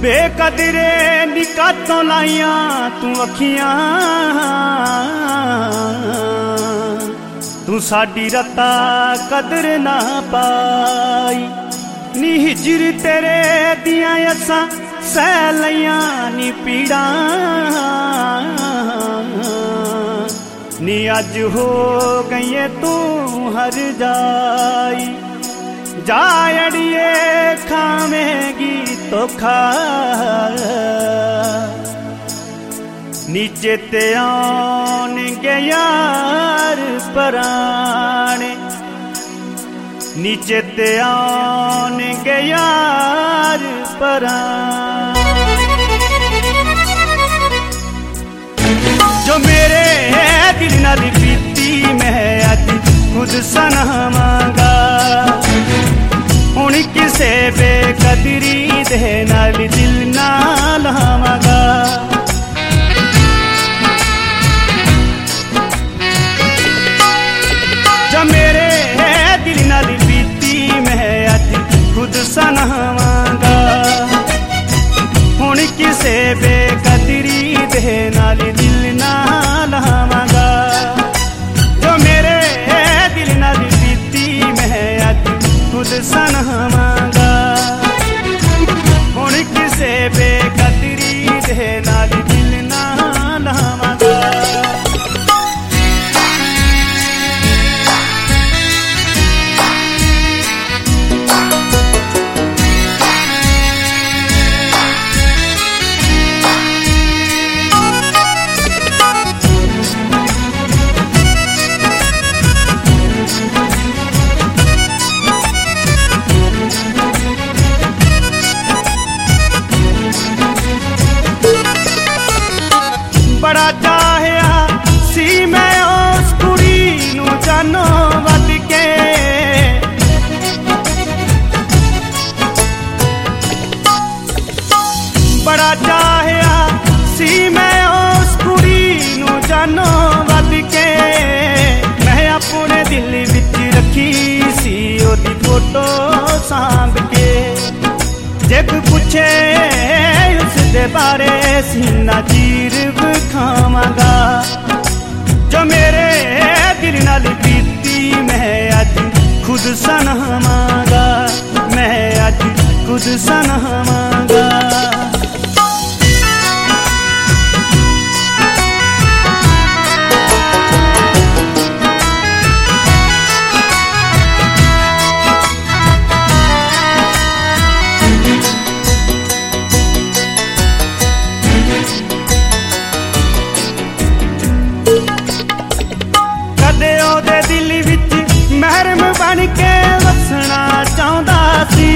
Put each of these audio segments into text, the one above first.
बेकदरे निकातों लाइया तू अखियां, तू साडी रता कदर ना पाई। नी हिजर तेरे दियां असां सह लइयां नी पीड़ा, नी अज हो गई तू हर जाई। जा अड़िए खावेगी तो खा, नीचे ते आउणगे यार पराने, नीचे ते आउणगे यार पराने। जो मेरे दिल नाल बीती मैं अज खुद सनावांगा, हुण किसे बेकदरी दे नाल दिल ना लावांगा। जो मेरे दिल नाल बीती मैं अज खुद सनावांगा, हुण किसे बेकदरी दे नाल दिल ना लावांगा। जो मेरे दिल नाल बीती मैं अज खुद सनावांगा, हुण किसे बेकदरी दे नाल दिल ना लावांगा। बड़ा चाहया सी मैं उस कुड़ी नू जानो वध के, बड़ा चाहया सी मैं उस कुड़ी नू जानो वध के। मैं अपने दिल विच रखी सी ओदी फोटो सांभ के, जे कोई पूछे उसदे बारे सीना चीर विखावांगा। जो मेरे दिल नाल बीती मैं अज खुद सनावांगा, मैं अज खुद सनावांगा। कदे ओदे दिल विच महरम बन के वसना चाहुंदा सी,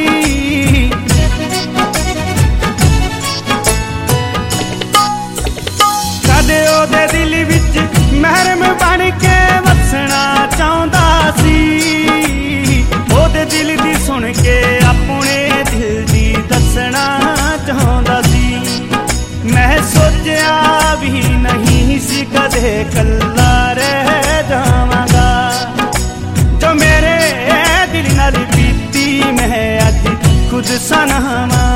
कदे ओदे दिल विच महरम बन के वसना चाहुंदा सी। ओदे दिल दी सुन के अपने दिल दी दसना चाहुंदा सी। मैं सोचा भी नहीं सी कदे कल्ला रह जावांगा। जो मेरे दिल नाल बीती मैं अज खुद सनावांगा,